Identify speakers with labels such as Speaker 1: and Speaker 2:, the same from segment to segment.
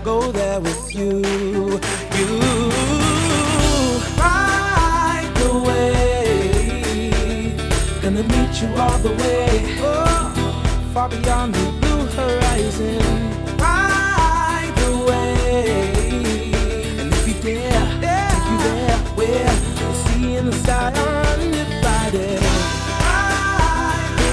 Speaker 1: go there with you. You ride the way, gonna meet you all the way, oh, far beyond the blue horizon. Ride the way, and if you dare, take you there where the sea and the sky are undivided. Ride the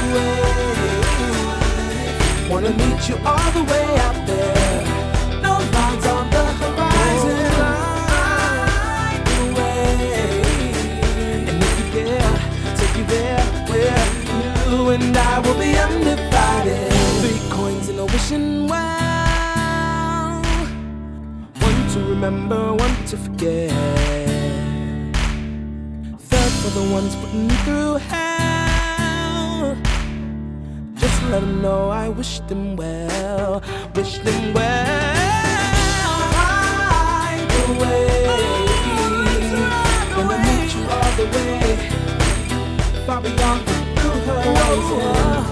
Speaker 1: way, wanna meet you all the way out there. No lines on the horizon. Ride the way, and if you dare, take you there where you and I will be undivided. 3 coins in a wishing well, one to remember, one to forget. Third for the ones putting me through hell. Just let them know I wish them well, wish them well. Ride the way, gonna meet you all the way, far beyond the blue horizon.